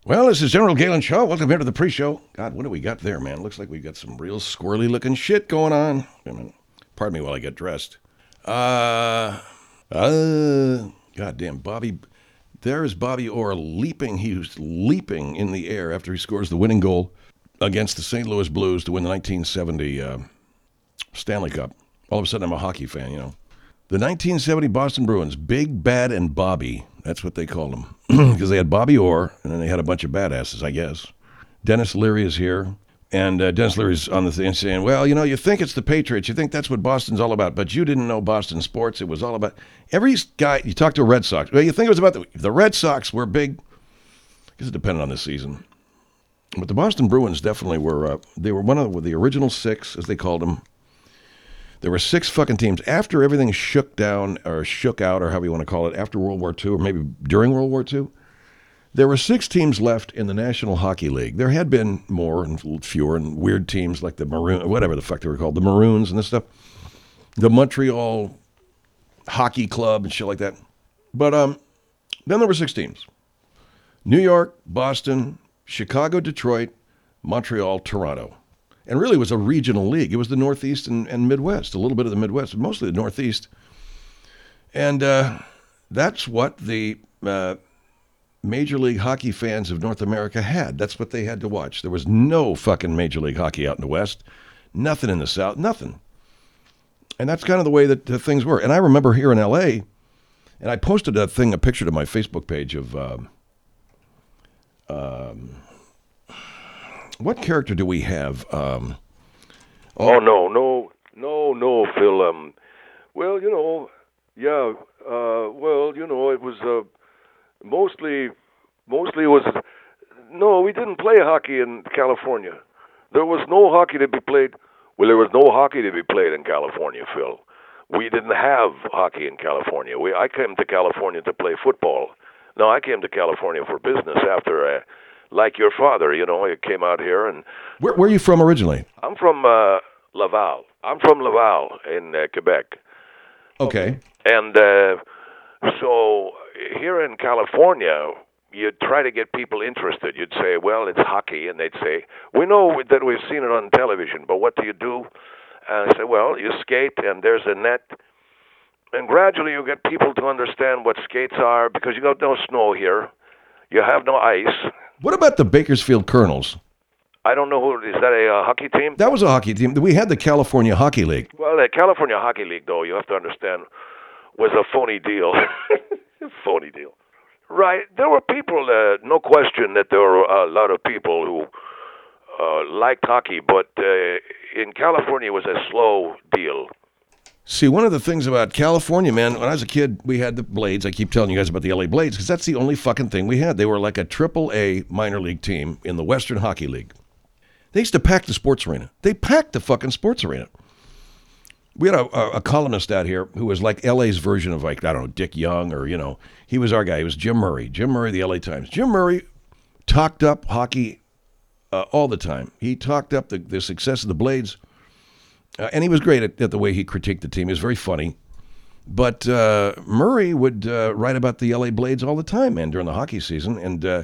Well, this is General Galen Shaw. Welcome here to the pre-show. God, what do we got there, man? Looks like we've got some real squirrely-looking shit going on. Pardon me while I get dressed. Goddamn, Bobby. There is Bobby Orr leaping. He was leaping in the air after he scores the winning goal against the St. Louis Blues to win the 1970 Stanley Cup. All of a sudden, I'm a hockey fan, you know. The 1970 Boston Bruins, Big, Bad, and Bobby. That's what they called them. Because they had Bobby Orr, and then they had a bunch of badasses, I guess. Dennis Leary is here. And Dennis Leary's on the thing saying, well, you know, you think it's the Patriots. You think that's what Boston's all about. But you didn't know Boston sports. It was all about... Every guy... You talk to a Red Sox. Well, you think it was about... The Red Sox were big... Because it depended on the season. But the Boston Bruins definitely were... they were one of the original six, as they called them. There were six fucking teams. After everything shook down, or shook out, or however you want to call it, after World War II, or maybe during World War II, there were six teams left in the National Hockey League. There had been more and fewer and weird teams like the Maroons, whatever the fuck they were called, the Maroons and this stuff, the Montreal Hockey Club and shit like that. But then there were six teams. New York, Boston, Chicago, Detroit, Montreal, Toronto. And really it was a regional league. It was the Northeast and Midwest, a little bit of the Midwest, but mostly the Northeast. And that's what the Major League Hockey fans of North America had. That's what they had to watch. There was no fucking Major League Hockey out in the West. Nothing in the South. Nothing. And that's kind of the way that things were. And I remember here in L.A., and I posted a picture to my Facebook page of... what character do we have? No, Phil. Well, you know, yeah. Well, you know, it was mostly it was. No, we didn't play hockey in California. There was no hockey to be played. Well, there was no hockey to be played in California, Phil. We didn't have hockey in California. I came to California to play football. No, I came to California for business after. Like your father, you know, he came out here and... Where are you from originally? I'm from Laval. I'm from Laval in Quebec. Okay. And so here in California, you'd try to get people interested. You'd say, well, it's hockey. And they'd say, we know that we've seen it on television, but what do you do? And I say, well, you skate and there's a net. And gradually you get people to understand what skates are because you got no snow here. You have no ice. What about the Bakersfield Colonels? I don't know who, is that a hockey team? That was a hockey team. We had the California Hockey League. Well, the California Hockey League, though, you have to understand, was a phony deal. Phony deal. Right. There were people, no question that there were a lot of people who liked hockey, but in California it was a slow deal. See, one of the things about California, man, when I was a kid, we had the Blades. I keep telling you guys about the LA Blades because that's the only fucking thing we had. They were like a triple-A minor league team in the Western Hockey League. They used to pack the sports arena. They packed the fucking sports arena. We had a columnist out here who was like LA's version of like, I don't know, Dick Young or, you know, he was our guy. He was Jim Murray. Jim Murray, the LA Times. Jim Murray talked up hockey all the time. He talked up the success of the Blades. And he was great at the way he critiqued the team. He was very funny. But Murray would write about the LA Blades all the time, man, during the hockey season.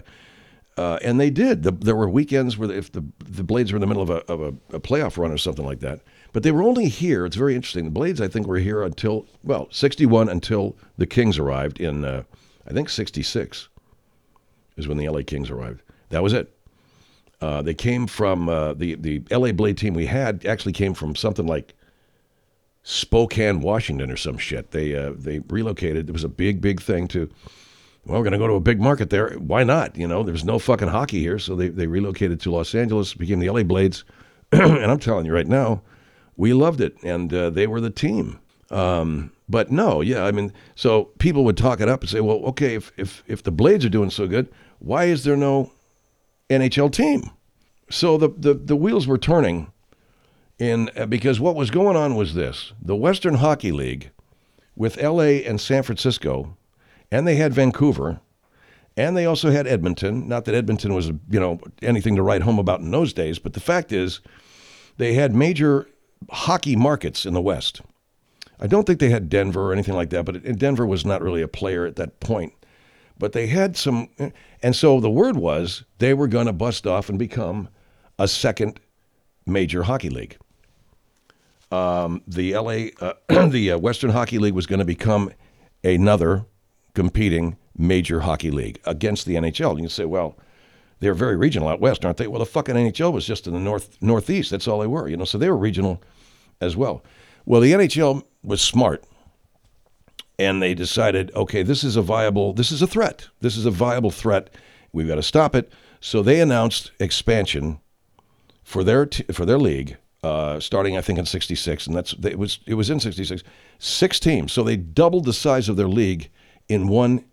And they did. There were weekends where if the Blades were in the middle of a playoff run or something like that. But they were only here. It's very interesting. The Blades, I think, were here until, 61 until the Kings arrived in, I think, 66 is when the LA Kings arrived. That was it. They came from the LA Blade team we had actually came from something like Spokane, Washington or some shit. They relocated. It was a big thing to, well, we're going to go to a big market there. Why not? You know, there's no fucking hockey here. So they relocated to Los Angeles, became the LA Blades. And I'm telling you right now, we loved it. And they were the team. But no, yeah, I mean, so people would talk it up and say, well, okay, if the Blades are doing so good, why is there no NHL team? So the wheels were turning because what was going on was this. The Western Hockey League with LA and San Francisco, and they had Vancouver, and they also had Edmonton. Not that Edmonton was, you know, anything to write home about in those days, but the fact is they had major hockey markets in the West. I don't think they had Denver or anything like that, but Denver was not really a player at that point. But they had some, and so the word was they were going to bust off and become a second major hockey league. The Western Hockey League was going to become another competing major hockey league against the NHL. You can say, well, they're very regional out west, aren't they? Well, the fucking NHL was just in the northeast. That's all they were, so they were regional as well. Well, the NHL was smart, and they decided, okay, this is a threat. This is a viable threat. We've got to stop it. So they announced expansion for their league, starting I think in '66, and it was in '66. 6 teams, so they doubled the size of their league in one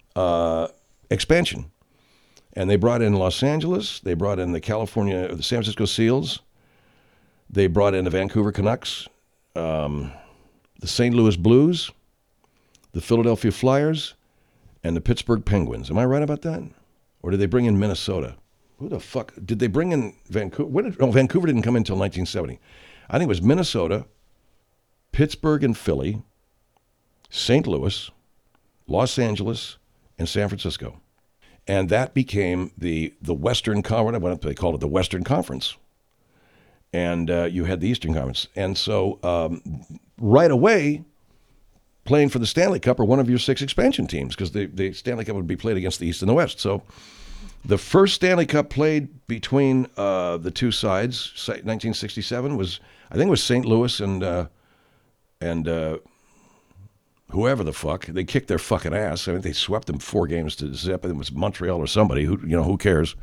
expansion. And they brought in Los Angeles, they brought in the San Francisco Seals, they brought in the Vancouver Canucks, the St. Louis Blues, the Philadelphia Flyers, and the Pittsburgh Penguins. Am I right about that? Or did they bring in Minnesota? Who the fuck? Did they bring in Vancouver? Vancouver didn't come in until 1970. I think it was Minnesota, Pittsburgh and Philly, St. Louis, Los Angeles, and San Francisco. And that became the Western Conference. What they called it, the Western Conference. And you had the Eastern Conference. And so right away, playing for the Stanley Cup are one of your 6 expansion teams, because the Stanley Cup would be played against the East and the West. So the first Stanley Cup played between the two sides, 1967, was St. Louis and whoever the fuck. They kicked their fucking ass. I mean, they swept them 4 games to zip. It was Montreal or somebody. Who cares?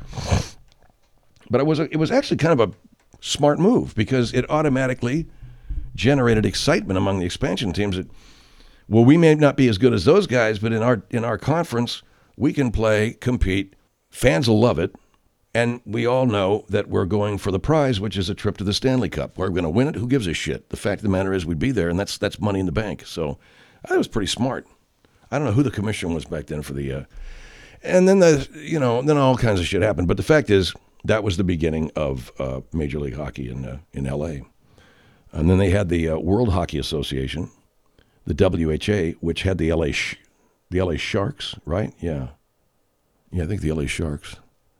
But it was actually kind of a smart move, because it automatically generated excitement among the expansion teams that, well, we may not be as good as those guys, but in our conference, we can compete. Fans will love it. And we all know that we're going for the prize, which is a trip to the Stanley Cup. We're going to win it. Who gives a shit? The fact of the matter is we'd be there, and that's money in the bank. So I thought it was pretty smart. I don't know who the commissioner was back then for the, and then then all kinds of shit happened. But the fact is that was the beginning of Major League Hockey in L.A. And then they had the World Hockey Association, the WHA, which had the L.A. Sharks, right? Yeah, I think the L.A. Sharks.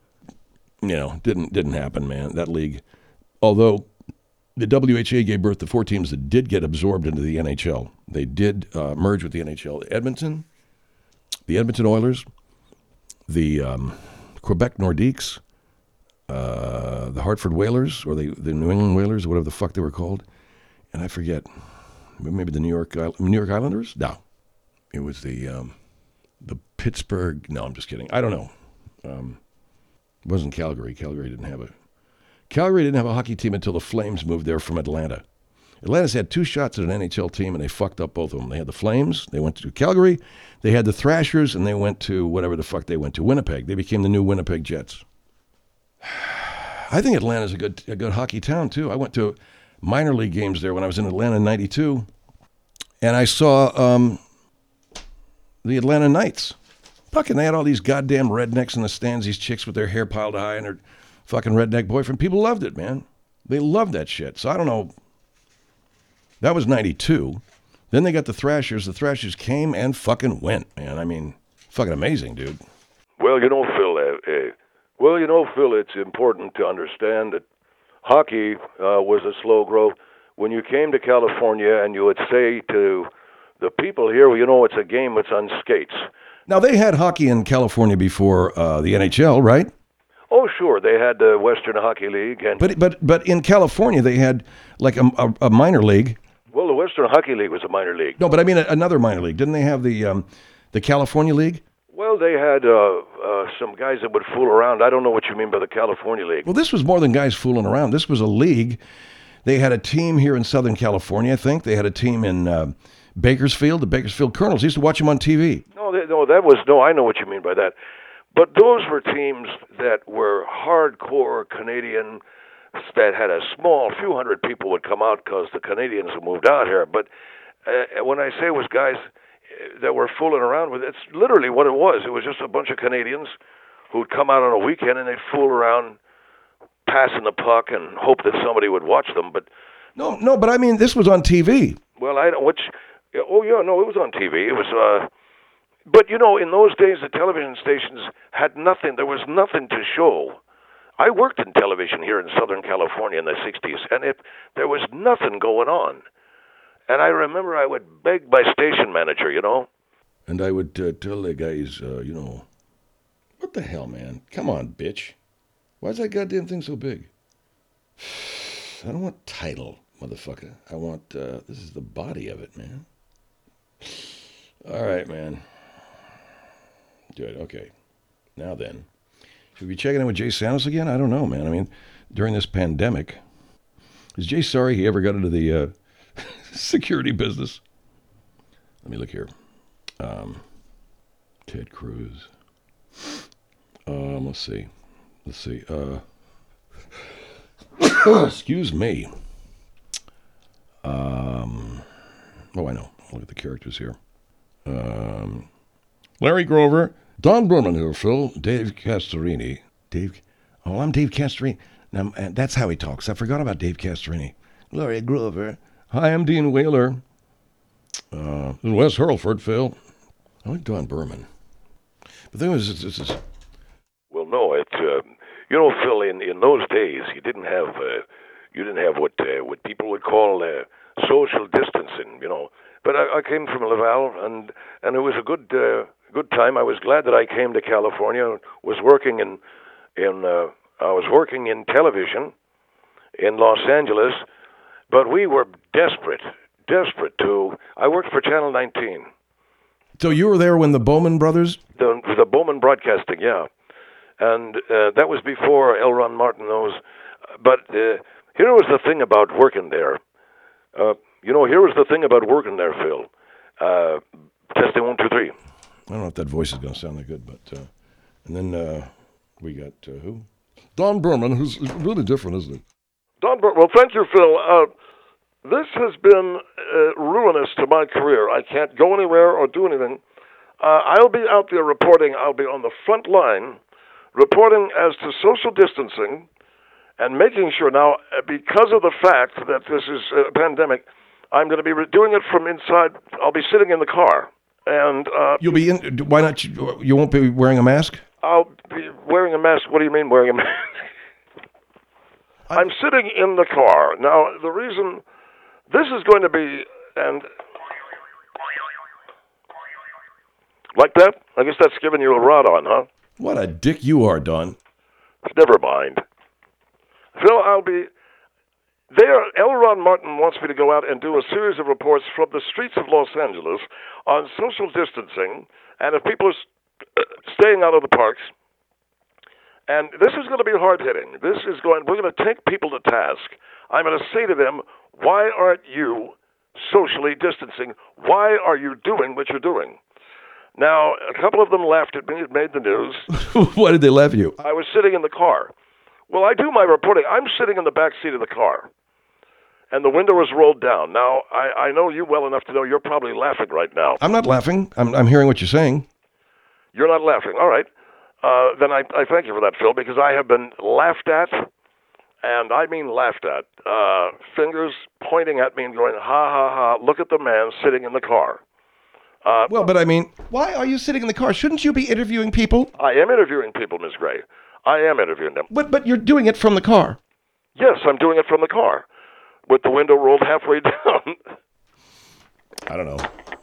Didn't happen, man. That league, although the WHA gave birth to 4 teams that did get absorbed into the NHL. They did merge with the NHL. The Edmonton Oilers, the Quebec Nordiques, the Hartford Whalers, or the New England Whalers, whatever the fuck they were called, and I forget, maybe the New York Islanders. No, it was the Pittsburgh. No, I'm just kidding. I don't know. It wasn't Calgary. Calgary didn't have a hockey team until the Flames moved there from Atlanta. Atlanta's had 2 shots at an NHL team, and they fucked up both of them. They had the Flames. They went to Calgary. They had the Thrashers, and they went to whatever the fuck they went to, Winnipeg. They became the new Winnipeg Jets. I think Atlanta's a good hockey town, too. I went to minor league games there when I was in Atlanta in '92, and I saw the Atlanta Knights. Fucking, they had all these goddamn rednecks in the stands, these chicks with their hair piled high and their fucking redneck boyfriend. People loved it, man. They loved that shit. So I don't know. That was '92. Then they got the Thrashers. The Thrashers came and fucking went, man. I mean, fucking amazing, dude. Well, Phil, it's important to understand that hockey was a slow growth. When you came to California and you would say to the people here, well, it's a game that's on skates. Now, they had hockey in California before the NHL, right? Oh, sure. They had the Western Hockey League. But in California, they had like a minor league. Well, the Western Hockey League was a minor league. No, but I mean another minor league. Didn't they have the California League? Well, they had some guys that would fool around. I don't know what you mean by the California League. Well, this was more than guys fooling around. This was a league. They had a team here in Southern California, I think. They had a team in Bakersfield, the Bakersfield Colonels. I used to watch them on TV. I know what you mean by that. But those were teams that were hardcore Canadian, that had a few hundred people would come out because the Canadians had moved out here. But when I say it was guys that were fooling around with it, it's literally what it was. It was just a bunch of Canadians who'd come out on a weekend and they'd fool around passing the puck and hope that somebody would watch them. But no, but I mean, this was on TV. Well, I don't. It was on TV. It was But you know, in those days, the television stations had nothing. There was nothing to show. I worked in television here in Southern California in the '60s, and there was nothing going on. And I remember I would beg my station manager, you know. And I would tell the guys, what the hell, man? Come on, bitch. Why's that goddamn thing so big? I don't want title, motherfucker. I want, this is the body of it, man. All right, man. Good, okay. Now then. Should we be checking in with Jay Santos again? I don't know, man. I mean, during this pandemic, is Jay sorry he ever got into the security business? Let me look here. Ted Cruz. Let's see. Excuse me. I know. Look at the characters here. Larry Grover, Don Berman here, Phil, Dave Castorini. I'm Dave Castorini. Now, that's how he talks. I forgot about Dave Castorini. Larry Grover. Hi, I'm Dean Whaler. This is Wes Hurlford, Phil. I like Don Berman. The thing is, it's Well, no, Phil. In those days, you didn't have what people would call social distancing. You know, but I came from Laval, and it was a good time. I was glad that I came to California. Was working in television in Los Angeles, but we were desperate to. I worked for Channel 19. So you were there when the Bowman brothers? The Bowman Broadcasting, yeah. And that was before L. Ron Martin knows. But here was the thing about working there. Here was the thing about working there, Phil. Testing 1, 2, 3. I don't know if that voice is going to sound that good, but... and then we got who? Don Berman, who's really different, isn't it? Don Berman, well, thank you, Phil. This has been ruinous to my career. I can't go anywhere or do anything. I'll be out there reporting. I'll be on the front line reporting as to social distancing and making sure. Now, because of the fact that this is a pandemic, I'm going to be doing it from inside. I'll be sitting in the car. And you'll be in. Why not? You won't be wearing a mask? I'll be wearing a mask. What do you mean wearing a mask? I'm sitting in the car. Now, the reason this is going to be, and like that, I guess that's giving you a rod on, huh? What a dick you are, Don. Never mind. Phil, I'll be there. L. Ron Martin wants me to go out and do a series of reports from the streets of Los Angeles on social distancing, and if people are staying out of the parks. And this is going to be hard-hitting. We're going to take people to task. I'm going to say to them, why aren't you socially distancing? Why are you doing what you're doing? Now, a couple of them laughed at me. It made the news. Why did they laugh at you? I was sitting in the car. Well, I do my reporting. I'm sitting in the back seat of the car, and the window is rolled down. Now, I know you well enough to know you're probably laughing right now. I'm not laughing. I'm hearing what you're saying. You're not laughing. All right. Then I thank you for that, Phil, because I have been laughed at, and I mean laughed at. Fingers pointing at me and going, ha, ha, ha, look at the man sitting in the car. Well, but I mean, why are you sitting in the car? Shouldn't you be interviewing people? I am interviewing people, Ms. Gray. I am interviewing them. But you're doing it from the car. Yes, I'm doing it from the car, with the window rolled halfway down. I don't know.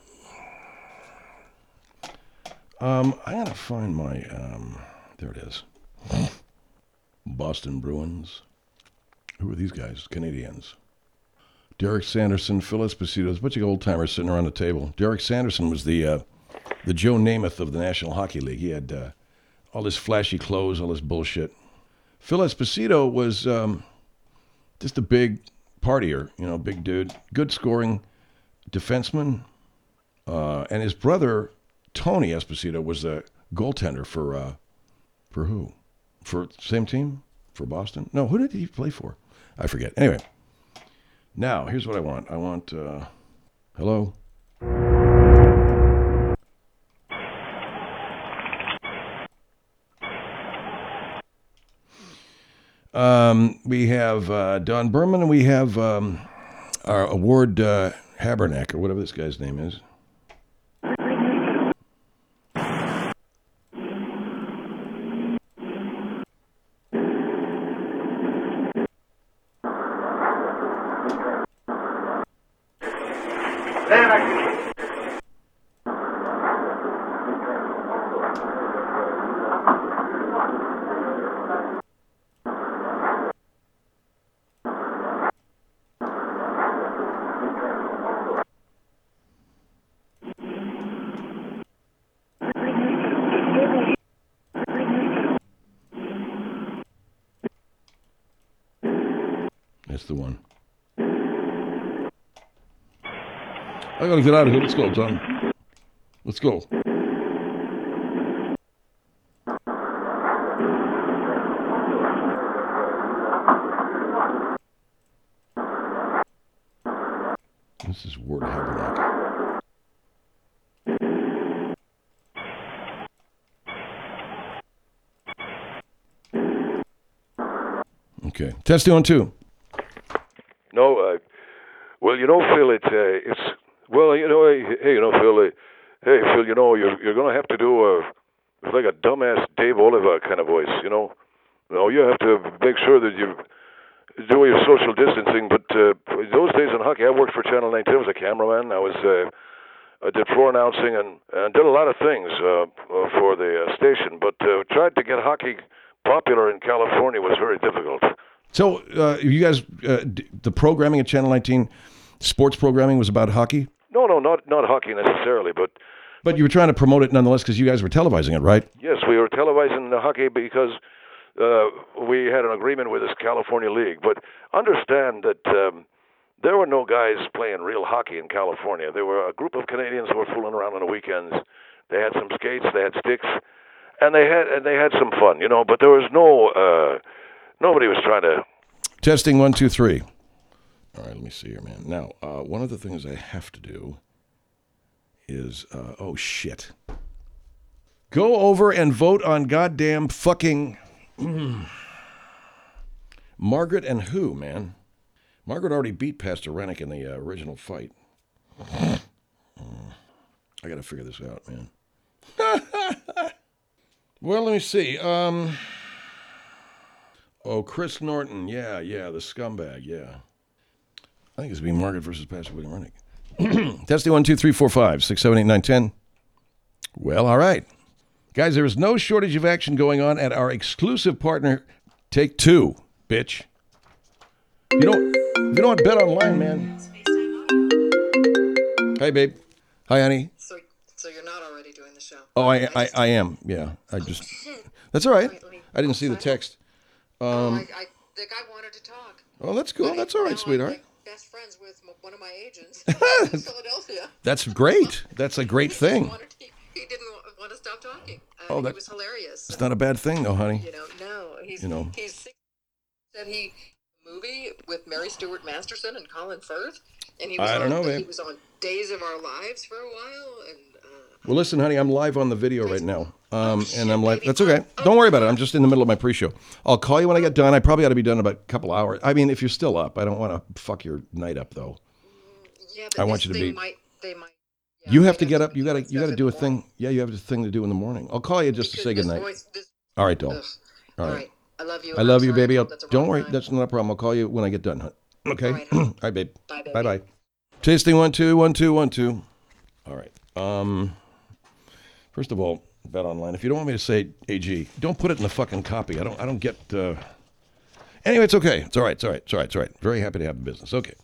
I gotta find my, there it is. Boston Bruins. Who are these guys? Canadians. Derek Sanderson, Phil Esposito. There's a bunch of old-timers sitting around the table. Derek Sanderson was the Joe Namath of the National Hockey League. He had all this flashy clothes, all this bullshit. Phil Esposito was just a big partier, big dude. Good scoring defenseman. And his brother, Tony Esposito, was a goaltender for who? For same team? For Boston? No, who did he play for? I forget. Anyway. Now, here's what I want. I want, hello? We have Don Berman, and we have our award Habernack, or whatever this guy's name is. That's the one. I gotta get out of here. Let's go, John. Let's go. This is Word Habernack. Okay. Testing on 2. No, well, you know, Phil, it's well, you know, hey, you know, Phil, hey, Phil, you know, you're gonna have to do it's like a dumbass Dave Oliver kind of voice, you know. No, you have to make sure that you do your social distancing. But those days in hockey, I worked for Channel 19. I was a cameraman. I did floor announcing and did a lot of things for the station. But tried to get hockey popular in California was very difficult. So, you guys, the programming at Channel 19, sports programming was about hockey? No, not hockey necessarily, But you were trying to promote it nonetheless because you guys were televising it, right? Yes, we were televising the hockey because we had an agreement with this California League. But understand that there were no guys playing real hockey in California. There were a group of Canadians who were fooling around on the weekends. They had some skates, they had sticks, and they had some fun, you know. But there was nobody was trying to. Testing 1, 2, 3. All right, let me see here, man. Now, one of the things I have to do is, oh shit, go over and vote on goddamn fucking Margaret and who, man? Margaret already beat Pastor Rennick in the original fight. I got to figure this out, man. Well, let me see. Chris Norton. Yeah, the scumbag. Yeah. I think it's being Margaret versus Pastor William Rennick. Testing 1, 2, 3, 4, 5, 6, 7, 8, 9, 10. Well, all right. Guys, there is no shortage of action going on at our exclusive partner, Take Two, bitch. You know what? Bet Online, man. Hey, babe. Hi, honey. So you're not already doing the show? Oh, I am. Yeah. That's all right. I didn't see the text. The guy wanted to talk. Oh, that's cool. That's all right, sweetheart. I'm like best friends with one of my agents in Philadelphia. That's great. That's a great thing. He didn't want to stop talking. He was hilarious. It's not a bad thing, though, honey. He's said he movie with Mary Stuart Masterson and Colin Firth, and he was on Days of Our Lives for a while. And well, listen, honey, I'm live on the video right now, and I'm like, that's okay. Don't worry about it. I'm just in the middle of my pre-show. I'll call you when I get done. I probably ought to be done in about a couple hours. I mean, if you're still up, I don't want to fuck your night up, though. Yeah, but I want you to be. They might. Yeah, you have to get up. You got to do a thing. Yeah, you have a thing to do in the morning. I'll call you just to say goodnight. All right, doll. All right. I love you. I love you, baby. Don't worry. That's not a problem. I'll call you when I get done, huh? Okay? All right, babe. Bye, baby. Bye-bye. Tasting 1, 2, 1, 2, 1, 2. All right. First of all, Bet Online. If you don't want me to say AG, don't put it in the fucking copy. I don't get... Anyway, it's okay. It's all right. Very happy to have the business. Okay.